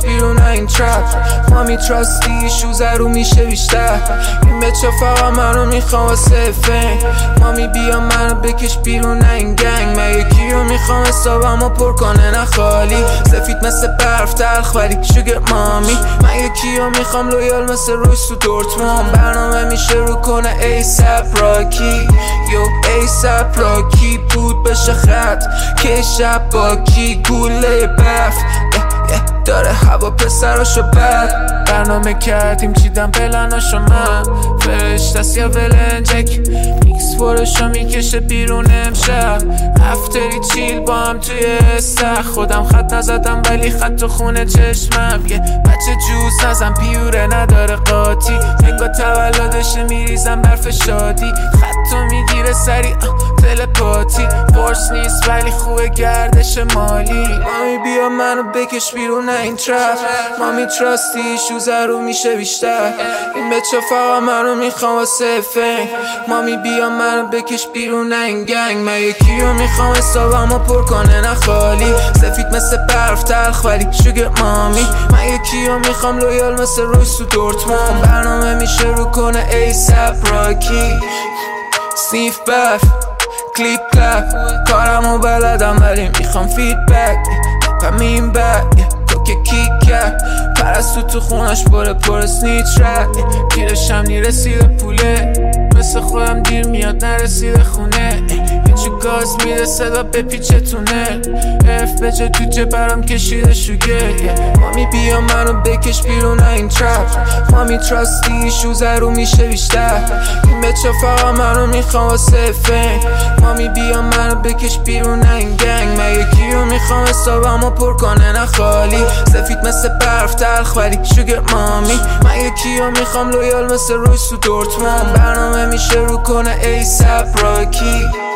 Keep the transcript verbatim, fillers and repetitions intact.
بیرون این ترپ. مامی تراستی ایشوز رو میشه بیشتر. این بچه فقط منو میخوام واسه فین. مامی بیا منو بکش بیرون این گنگ. من یکی رو میخوام حسابمو پر کنه نه خالی. سفید مثل برف تلخ ولی شوگر مامی. من یکی رو میخوام لویال مثل رویس تو دورتموند. برنامه میشه رو کنه ایسپ راکی. یو ایسپ راکی بود بشه خط که شب باکی گوله بف داره هوا پسراشو بد. برنامه کردیم چیدم پلناشو من فرش دست یا ولنجک میکس فورشو میکشه بیرون امشب. افتری چیل با هم توی استخ. خودم خط نزدم ولی خط تو خونه چشمم. یه بچه جوز نزم پیوره نداره قاطی. انگا تولدشه میریزم برف شادی. خط تو میگیره سریع تلپاتی. فورس نیست ولی خوبه گردش مالی. مامی بیا منو بکش بیرون این ترپ. مامی تراستی شوزه رو میشه بیشتر. این بچه فقط منو میخوام واسه فین. مامی بیا منو بکش بیرون این گنگ. من یکی رو میخوام حسابمو پر کنه نه خالی. سفید مثل برف تلخ ولی شوگر مامی. من یکی رو میخوام لویال مثل رویس تو دورتموند. برنامه میشه رو کنه ایسپ راکی. سنیف بف کلیپ کلپ کارمو بلدم ولی میخوام فیدبک. پمین بک تو که کیک کرد پرستو تو خونش باره پر سنیچ رد. گیرشم نیرسیده پوله مثل خودم دیر میاد نرسیده خونه. هیچی گاز میده صدا به پیچه تونه. اف بچه تو جبرم کشیده شوگه. مامی بیا منو بکش بیرون این ترپ. مامی تراستی شوزه رو میشه بیشتر. این بچه فقط منو میخوام واسه فین. مامی بیا منو بکش بیرون این گنگ. من یکی رو میخوام حسابمو پر کنه نه خالی. سفید مثل برف تلخ ولی شوگر مامی. من یکی رو میخوام لویال مثل رویس تو دورتموند. برنامه میشه رو کنه ایسپ راکی.